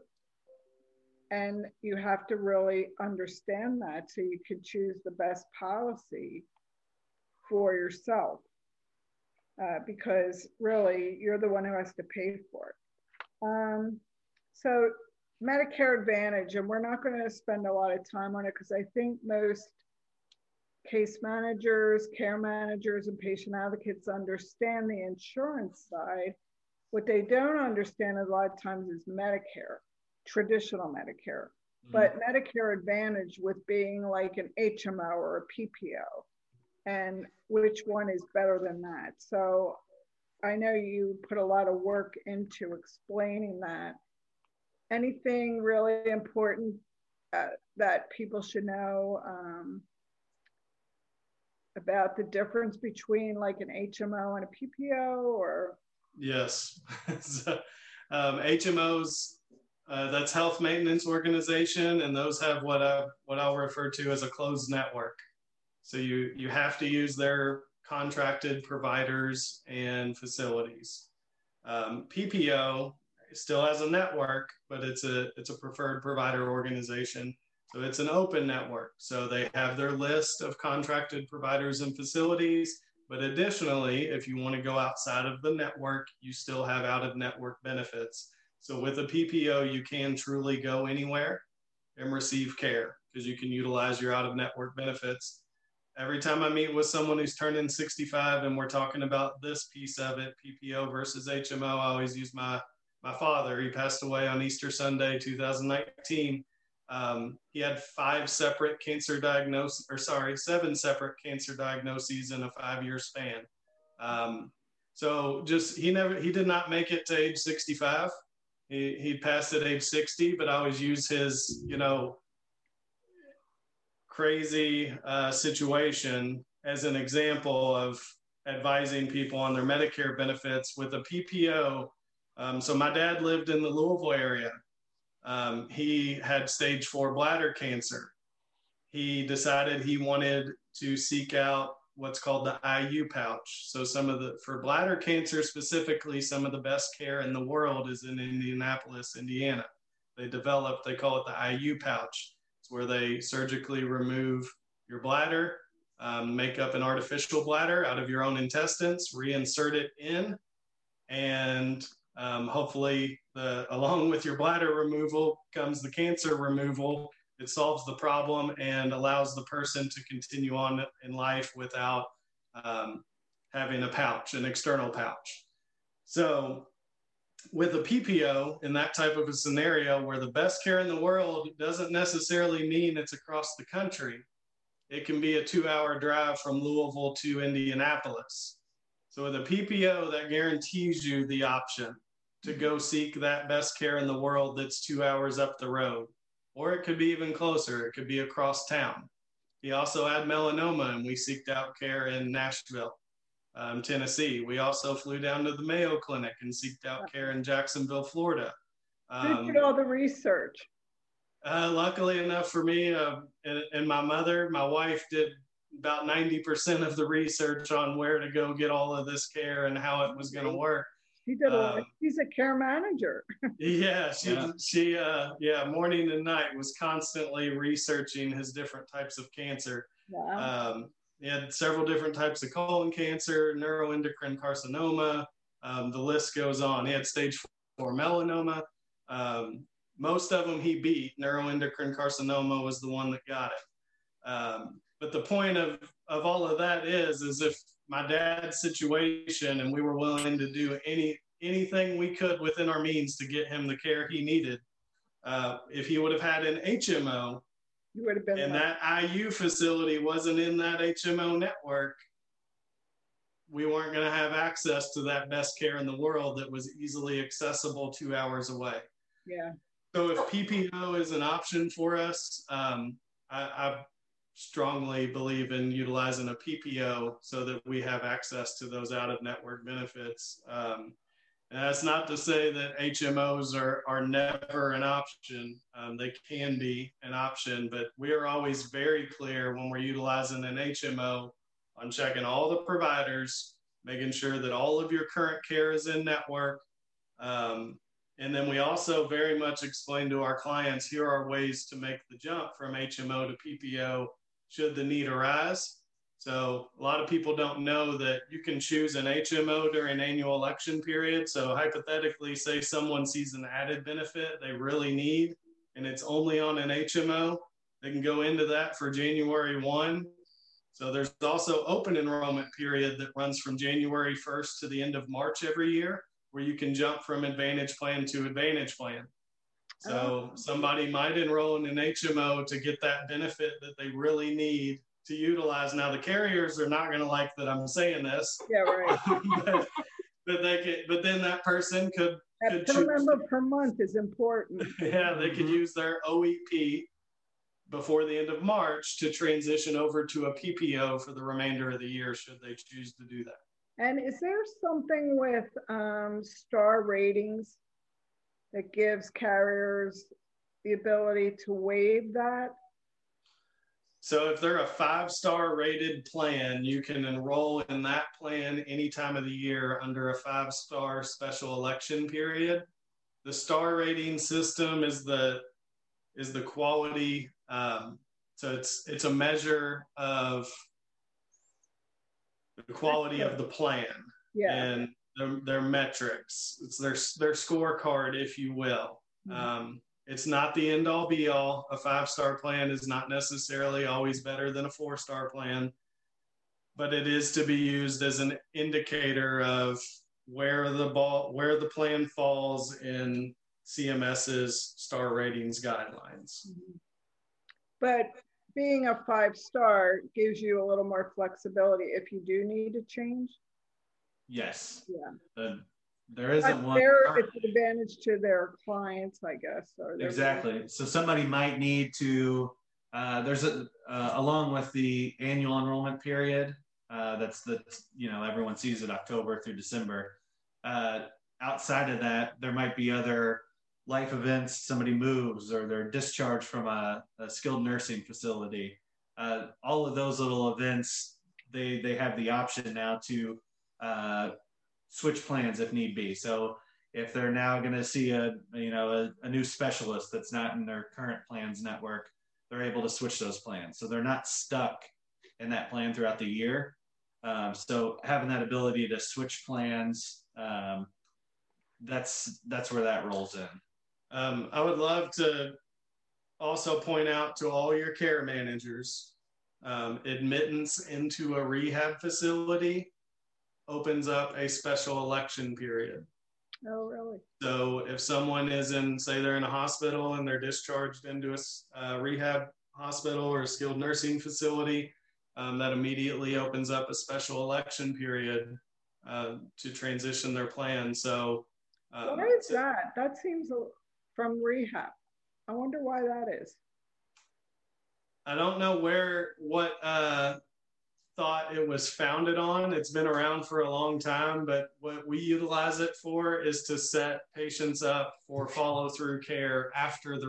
And you have to really understand that so you can choose the best policy for yourself. Because really, you're the one who has to pay for it. So Medicare Advantage, and we're not going to spend a lot of time on it because I think most case managers, care managers, and patient advocates understand the insurance side. What they don't understand a lot of times is Medicare, traditional Medicare, but Medicare Advantage with being like an HMO or a PPO, and which one is better than that. So I know you put a lot of work into explaining that. Anything really important that people should know about the difference between like an HMO and a PPO, or? Yes. So, HMOs, that's health maintenance organization, and those have what I'll refer to as a closed network. So you have to use their contracted providers and facilities. PPO still has a network, but it's a preferred provider organization. So it's an open network. So they have their list of contracted providers and facilities, but additionally, if you want to go outside of the network, you still have out-of-network benefits. So with a PPO, you can truly go anywhere and receive care because you can utilize your out-of-network benefits. Every time I meet with someone who's turning 65 and we're talking about this piece of it, PPO versus HMO, I always use my father. He passed away on Easter Sunday, 2019. He had 7 separate cancer diagnoses in a 5-year span. So just, he did not make it to age 65. He passed at age 60, but I always use his, crazy situation as an example of advising people on their Medicare benefits with a PPO. So my dad lived in the Louisville area. He had stage 4 bladder cancer. He decided he wanted to seek out what's called the IU pouch. So for bladder cancer specifically, some of the best care in the world is in Indianapolis, Indiana. They call it the IU pouch. It's where they surgically remove your bladder, make up an artificial bladder out of your own intestines, reinsert it in, and hopefully along with your bladder removal comes the cancer removal. It solves the problem and allows the person to continue on in life without having a pouch, an external pouch. So with a PPO, in that type of a scenario where the best care in the world doesn't necessarily mean it's across the country, it can be a 2-hour drive from Louisville to Indianapolis. So with a PPO, that guarantees you the option to go seek that best care in the world that's 2 hours up the road. Or it could be even closer. It could be across town. He also had melanoma, and we seeked out care in Nashville, Tennessee. We also flew down to the Mayo Clinic and seeked out care in Jacksonville, Florida. Who did all the research? Luckily enough for me and my mother, my wife did about 90% of the research on where to go get all of this care and how it was going to work. She did she's a care manager. Yeah, she morning and night was constantly researching his different types of cancer. Wow. He had several different types of colon cancer, neuroendocrine carcinoma. The list goes on. He had stage 4 melanoma. Most of them he beat. Neuroendocrine carcinoma was the one that got it. But the point of all of that is if my dad's situation and we were willing to do anything we could within our means to get him the care he needed, if he would have had an HMO, you would have been and that IU facility wasn't in that HMO network, we weren't going to have access to that best care in the world that was easily accessible 2 hours away. Yeah. So if PPO is an option for us, I strongly believe in utilizing a PPO so that we have access to those out-of-network benefits. And that's not to say that HMOs are never an option. They can be an option, but we are always very clear when we're utilizing an HMO on checking all the providers, making sure that all of your current care is in network. And then we also very much explain to our clients, here are ways to make the jump from HMO to PPO should the need arise. So a lot of people don't know that you can choose an HMO during annual election period. So hypothetically, say someone sees an added benefit they really need, and it's only on an HMO, they can go into that for January 1. So there's also open enrollment period that runs from January 1st to the end of March every year, where you can jump from Advantage Plan to Advantage Plan. So somebody might enroll in an HMO to get that benefit that they really need to utilize. Now the carriers are not going to like that I'm saying this. Yeah, right. but then that person could per member per month is important. Yeah, they could use their OEP before the end of March to transition over to a PPO for the remainder of the year, should they choose to do that. And is there something with star ratings that gives carriers the ability to waive that? So if they're a 5-star rated plan, you can enroll in that plan any time of the year under a 5-star special election period. The star rating system is the quality. So it's a measure of the quality of the plan, and their metrics. It's their scorecard, if you will. It's not the end all be all. A 5-star plan is not necessarily always better than a 4-star plan, but it is to be used as an indicator of where the plan falls in CMS's star ratings guidelines. But being a 5-star gives you a little more flexibility if you do need to change. Yes. Yeah. There isn't one. It's an advantage to their clients, I guess. Exactly. So somebody might need to, along with the annual enrollment period, everyone sees it October through December. Outside of that, there might be other life events. Somebody moves or they're discharged from a skilled nursing facility. All of those little events, they have the option now to switch plans if need be. So if they're now going to see a new specialist that's not in their current plans network, they're able to switch those plans. So they're not stuck in that plan throughout the year. So having that ability to switch plans, that's where that rolls in. I would love to also point out to all your care managers, admittance into a rehab facility opens up a special election period. Oh, really? So if someone is say they're in a hospital and they're discharged into a rehab hospital or a skilled nursing facility, that immediately opens up a special election period to transition their plan. So why is that? That seems from rehab. I wonder why that is. I don't know what thought it was founded on. It's been around for a long time, but what we utilize it for is to set patients up for follow-through care after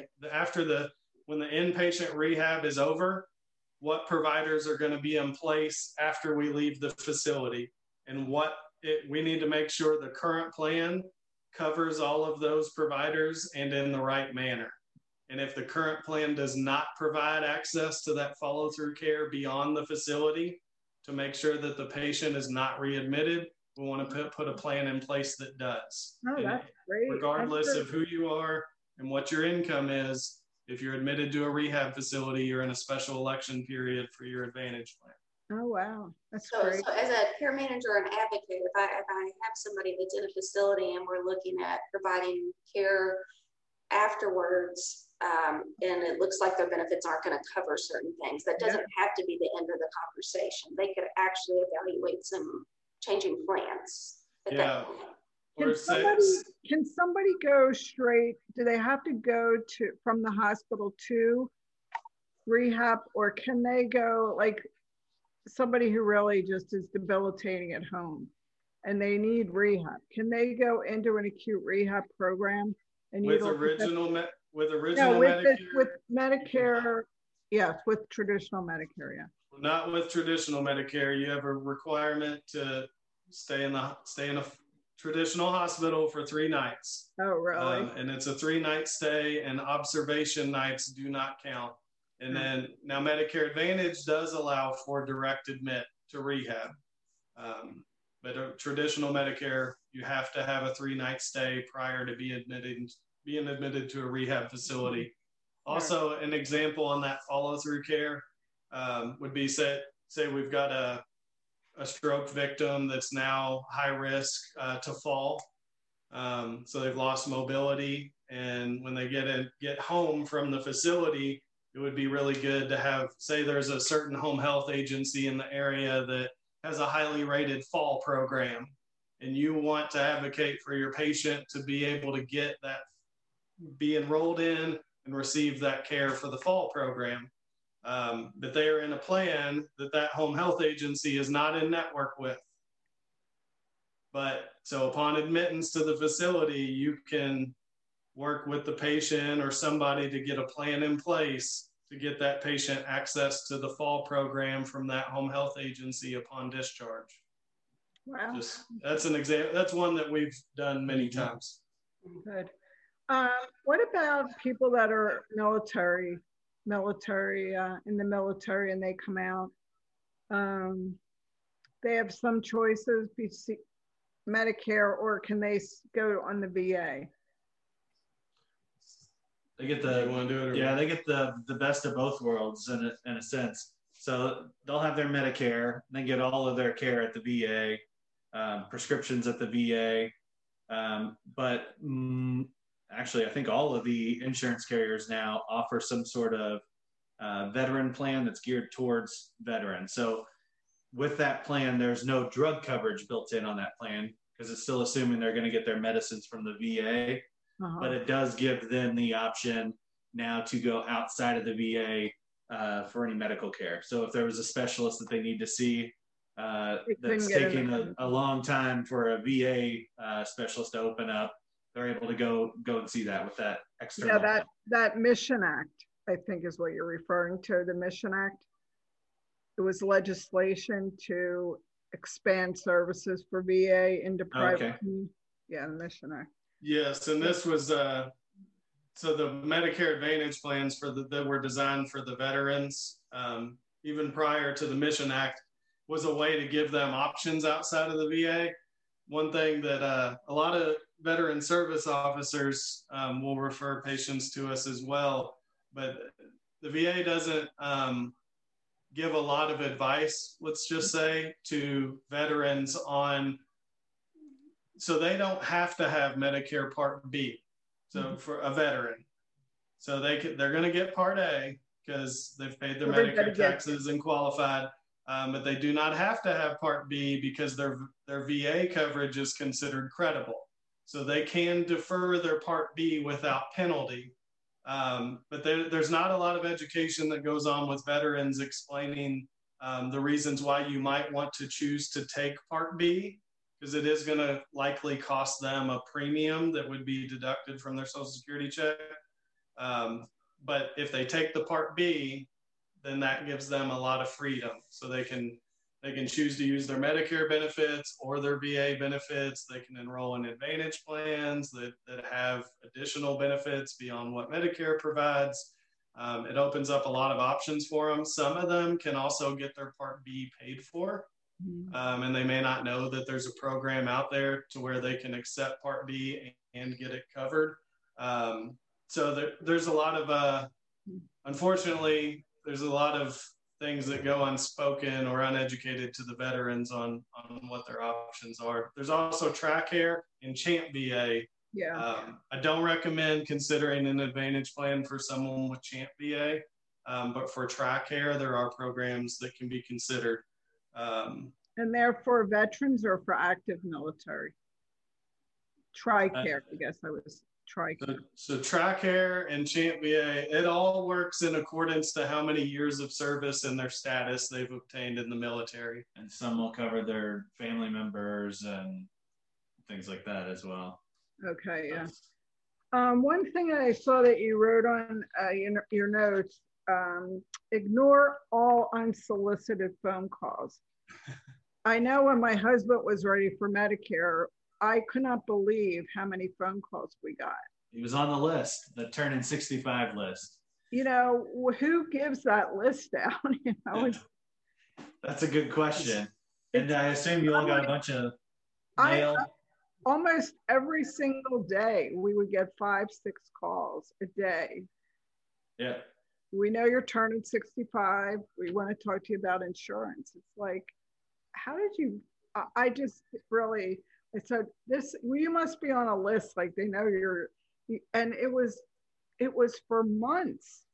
when the inpatient rehab is over, what providers are going to be in place after we leave the facility, and we need to make sure the current plan covers all of those providers and in the right manner. And if the current plan does not provide access to that follow-through care beyond the facility to make sure that the patient is not readmitted, we want to put a plan in place that does. Oh, that's great. Regardless of who you are and what your income is, if you're admitted to a rehab facility, you're in a special election period for your Advantage plan. Oh, wow. That's great. So as a care manager and advocate, if I have somebody that's in a facility and we're looking at providing care afterwards, and it looks like their benefits aren't going to cover certain things, that doesn't have to be the end of the conversation. They could actually evaluate some changing plans at that point. Can somebody go straight? Do they have to go from the hospital to rehab, or can they go like somebody who really just is debilitating at home and they need rehab? Can they go into an acute rehab program and with Medicare? Yes, with traditional Medicare. Yeah. Not with traditional Medicare. You have a requirement to stay in a traditional hospital for 3 nights. Oh, really? And it's a 3-night stay, and observation nights do not count. And then now Medicare Advantage does allow for direct admit to rehab. But a traditional Medicare, you have to have a 3-night stay prior to being admitted to a rehab facility. Also, an example on that follow-through care would be say we've got a stroke victim that's now high risk to fall. So they've lost mobility, and when they get home from the facility, it would be really good to have, say there's a certain home health agency in the area that has a highly rated fall program, and you want to advocate for your patient to be able to be enrolled in and receive that care for the fall program. But they are in a plan that home health agency is not in network with. But so upon admittance to the facility, you can work with the patient or somebody to get a plan in place to get that patient access to the fall program from that home health agency upon discharge. Wow. That's an example. That's one that we've done many times. Good. What about people that are military in the military, and they come out? They have some choices, Medicare, or can they go on the VA? They get they get the best of both worlds in a sense. So they'll have their Medicare, and they get all of their care at the VA, prescriptions at the VA. But actually, I think all of the insurance carriers now offer some sort of veteran plan that's geared towards veterans. So with that plan, there's no drug coverage built in on that plan because it's still assuming they're going to get their medicines from the VA. But it does give them the option now to go outside of the VA for any medical care. So if there was a specialist that they need to see that's taking a long time for a VA specialist to open up, they're able to go and see that with that external. Yeah, that Mission Act, I think, is what you're referring to, the Mission Act. It was legislation to expand services for VA into private. Okay. Yeah, the Mission Act. Yes, and this was so the Medicare Advantage plans that were designed for the veterans, even prior to the Mission Act, was a way to give them options outside of the VA. One thing that a lot of veteran service officers will refer patients to us as well, but the VA doesn't give a lot of advice, let's just say, to veterans on. So they don't have to have Medicare Part B. So for a veteran, so they're going to get Part A because they've paid their Medicare taxes and qualified, but they do not have to have Part B because their VA coverage is considered credible. So they can defer their Part B without penalty. But there's not a lot of education that goes on with veterans explaining the reasons why you might want to choose to take Part B, because it is going to likely cost them a premium that would be deducted from their Social Security check. But if they take the Part B, then that gives them a lot of freedom. So they can choose to use their Medicare benefits or their VA benefits. They can enroll in Advantage plans that have additional benefits beyond what Medicare provides. It opens up a lot of options for them. Some of them can also get their Part B paid for. And they may not know that there's a program out there to where they can accept Part B and get it covered. So there's a lot of, unfortunately, there's a lot of things that go unspoken or uneducated to the veterans on what their options are. There's also TRICARE and CHAMP VA. Yeah. I don't recommend considering an Advantage plan for someone with CHAMP VA, but for TRICARE, there are programs that can be considered. And they're for veterans or for active military? TRICARE, I guess I was TRICARE. So TRICARE and CHAMP VA, it all works in accordance to how many years of service and their status they've obtained in the military. And some will cover their family members and things like that as well. Okay, yeah. One thing I saw that you wrote on your notes, ignore all unsolicited phone calls. I know when my husband was ready for Medicare, I could not believe how many phone calls we got. He was on the list, the turning 65 list. You know, who gives that list out? You know, that's a good question. And I assume you all got a bunch of mail. Almost every single day, we would get 5-6 calls a day. Yeah. We know you're turning 65. We want to talk to you about insurance. It's like, how did you, I just really, I said, you must be on a list. Like they know you're, and it was for months.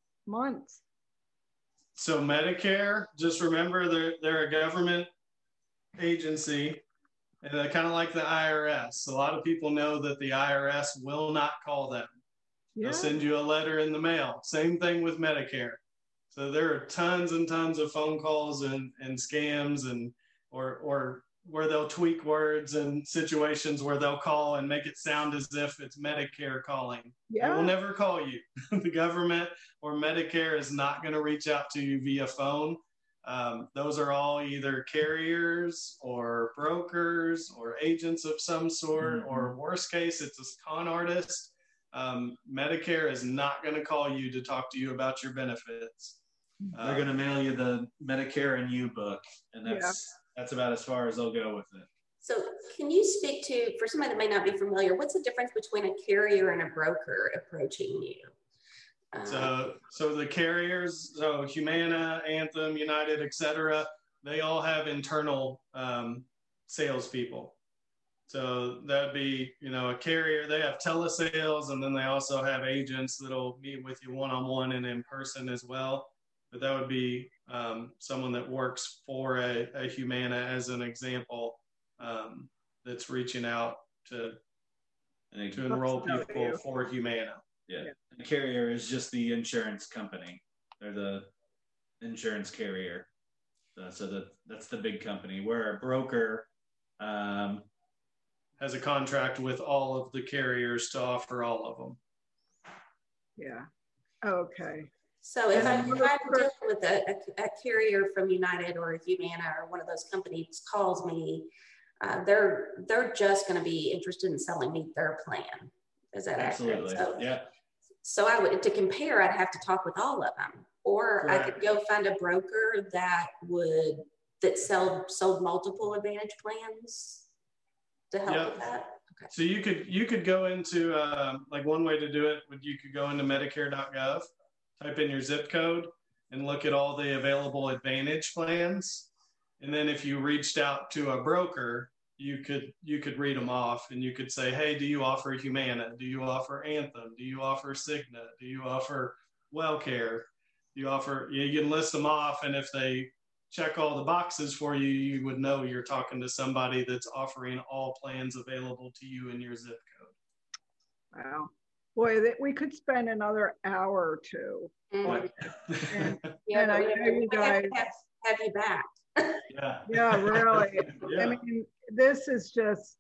So Medicare, just remember they're a government agency, and kind of like the IRS. A lot of people know that the IRS will not call them. They'll send you a letter in the mail. Same thing with Medicare. So there are tons and tons of phone calls and scams or where they'll tweak words and situations where they'll call and make it sound as if it's Medicare calling. They will never call you. The government or Medicare is not going to reach out to you via phone. Those are all either carriers or brokers or agents of some sort, or worst case, it's a con artist. Medicare is not going to call you to talk to you about your benefits. They're going to mail you the Medicare and You book, and that's about as far as they'll go with it. So can you speak to, for somebody that may not be familiar, what's the difference between a carrier and a broker approaching you? So the carriers, so Humana, Anthem, United, etc., they all have internal salespeople. So that'd be, a carrier, they have telesales, and then they also have agents that'll meet with you one-on-one and in person as well. But that would be someone that works for a Humana, as an example, that's reaching out to enroll people for Humana. Yeah. The carrier is just the insurance company. They're the insurance carrier. So that's the big company. Where a broker has a contract with all of the carriers to offer all of them. Yeah. Okay. So if I'm dealing with a carrier from United or a Humana or one of those companies calls me, they're just going to be interested in selling me their plan. Is that absolutely accurate? So I would, to compare, I'd have to talk with all of them, or correct. I could go find a broker that sold multiple Advantage plans to help with that. Okay. So you could go into like one way to do it would you could go into Medicare.gov, type in your zip code, and look at all the available Advantage plans. And then if you reached out to a broker, you could read them off, and you could say, hey, do you offer Humana? Do you offer Anthem? Do you offer Cigna? Do you offer WellCare? Do you offer, you can list them off, and if they check all the boxes for you, you would know you're talking to somebody that's offering all plans available to you in your zip code. Wow. Boy, we could spend another hour or two. Mm-hmm. And I know you guys have you back. Yeah, really. Yeah. I mean, this is just,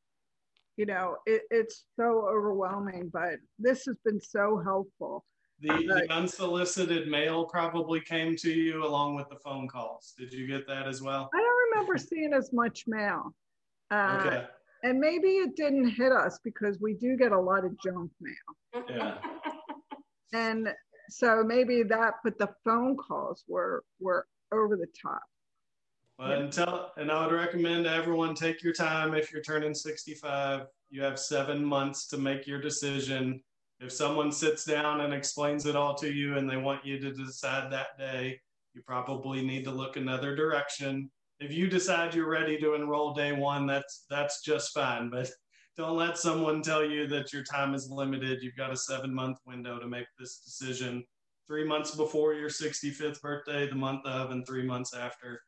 it's so overwhelming, but this has been so helpful. The unsolicited mail probably came to you along with the phone calls. Did you get that as well? I don't remember seeing as much mail. Okay. And maybe it didn't hit us because we do get a lot of junk mail. Yeah. And so maybe that, but the phone calls were over the top. Well, and I would recommend to everyone, take your time. If you're turning 65, you have 7 months to make your decision. If someone sits down and explains it all to you and they want you to decide that day, you probably need to look another direction. If you decide you're ready to enroll day one, that's just fine. But don't let someone tell you that your time is limited. You've got a 7-month window to make this decision. 3 months before your 65th birthday, the month of, and 3 months after.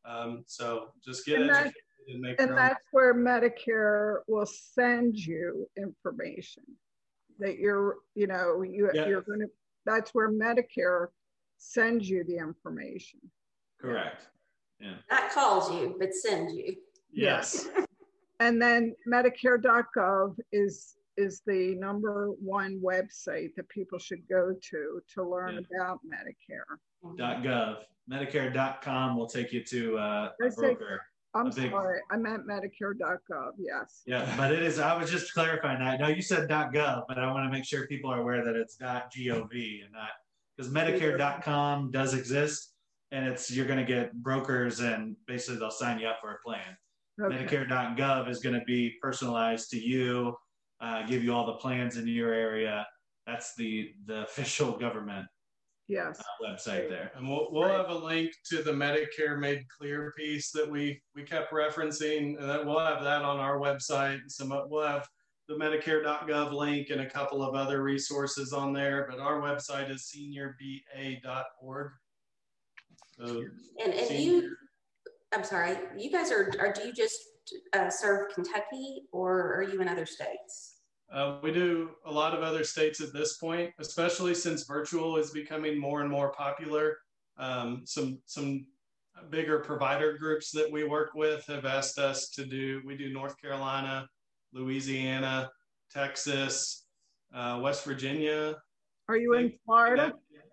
So just get educated and make your own. And that's where Medicare will send you information that you're going to, that's where Medicare sends you the information. Correct. Yeah. Not calls you, but sends you. Yes. And then Medicare.gov is the #1 website that people should go to learn about Medicare. .gov. Medicare.com will take you to a broker. I'm sorry, I meant Medicare.gov, yes. Yeah, but it is, I was just clarifying that. No, you said .gov, but I want to make sure people are aware that it's .gov and not, because Medicare.com does exist, and you're going to get brokers and basically they'll sign you up for a plan. Okay. Medicare.gov is going to be personalized to you, give you all the plans in your area. That's the official government website there. And we'll have a link to the Medicare Made Clear piece that we kept referencing, and we'll have that on our website. We'll have the Medicare.gov link and a couple of other resources on there, but our website is seniorba.org. So I'm sorry, you guys do you just serve Kentucky, or are you in other states? We do a lot of other states at this point, especially since virtual is becoming more and more popular. Some bigger provider groups that we work with have asked us to do. We do North Carolina, Louisiana, Texas, West Virginia. Are you in Florida?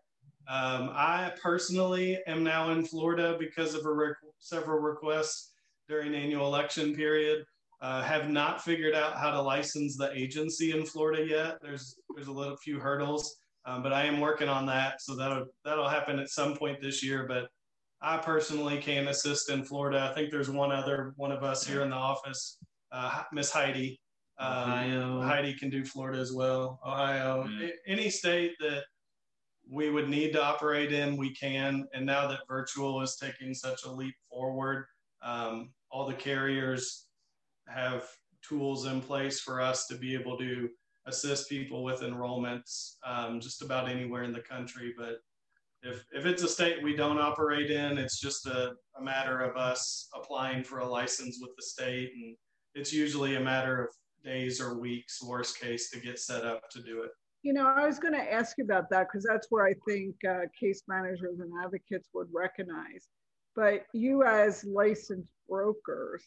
I personally am now in Florida because of several requests during annual election period. Have not figured out how to license the agency in Florida yet. There's a few hurdles, but I am working on that. So that'll happen at some point this year. But I personally can assist in Florida. I think there's one of us here in the office, Miss Heidi. Heidi can do Florida as well. Ohio, any state that we would need to operate in, we can. And now that virtual is taking such a leap forward, all the carriers have tools in place for us to be able to assist people with enrollments just about anywhere in the country. But if it's a state we don't operate in, it's just a matter of us applying for a license with the state. And it's usually a matter of days or weeks, worst case, to get set up to do it. You know, I was going to ask you about that because that's where I think case managers and advocates would recognize. But you as licensed brokers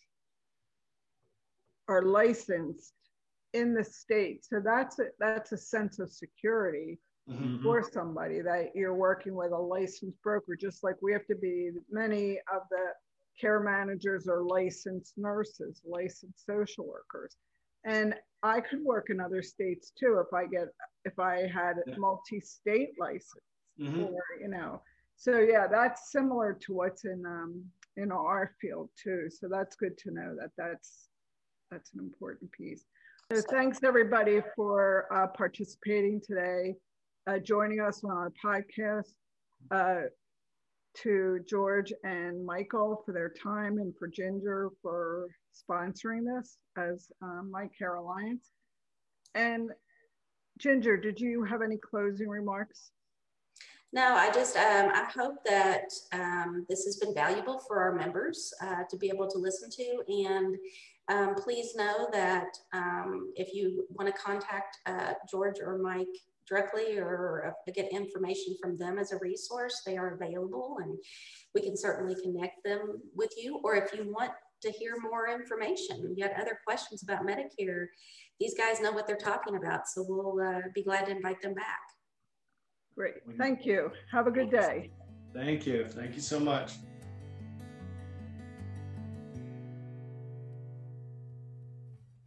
are licensed in the state. So that's a sense of security for somebody that you're working with a licensed broker, just like we have to be. Many of the care managers are licensed nurses, licensed social workers. And I could work in other states too if I had a multi-state license, or, you know. So yeah, that's similar to what's in our field too. So that's good to know that's an important piece. So thanks everybody for participating today, joining us on our podcast. To George and Michael for their time, and for Ginger for sponsoring this as My Care Alliance. And Ginger, did you have any closing remarks? No, I just, I hope that this has been valuable for our members to be able to listen to. And please know that if you want to contact George or Mike directly or get information from them as a resource, they are available and we can certainly connect them with you. Or if you want to hear more information, you had other questions about Medicare, these guys know what they're talking about. So we'll be glad to invite them back. Great. Thank you. Have a good day. Thank you. Thank you so much.